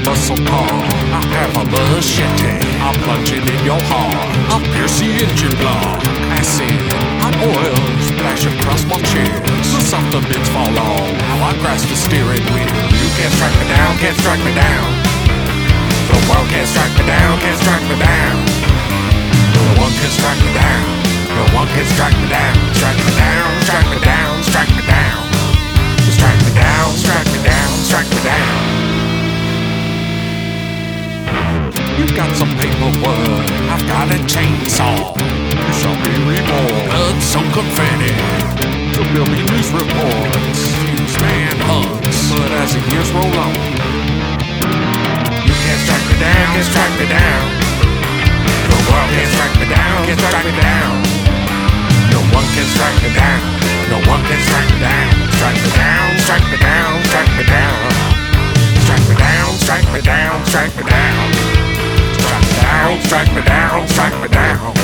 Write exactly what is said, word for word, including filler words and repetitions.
muscle car. I have a machete. I'll plunge it in your heart. I'll pierce the engine block. Acid, hot oil, splash across my chest. The softer bits fall off. How I grasp the steering wheel. You can't strike me down, can't strike me down. The world can't strike me down, can't strike me down. No one can strike me down. No one can strike me down. Strike me down, strike me down, strike me down. Strike me down, strike me down, strike me down. You got some paperwork, I've got a chainsaw. You shall be reborn. Blood, some confetti. There'll be news reports, fuse manhunts. But as the years roll on, you can't strike me down, can't strike me down. The world can't strike me down, can't strike me down. No one can strike me down, no one can strike me down. Strike me down, strike me down, strike me down. Strike me down, strike me down, strike me down. Strike me down, strike me down, strike me down.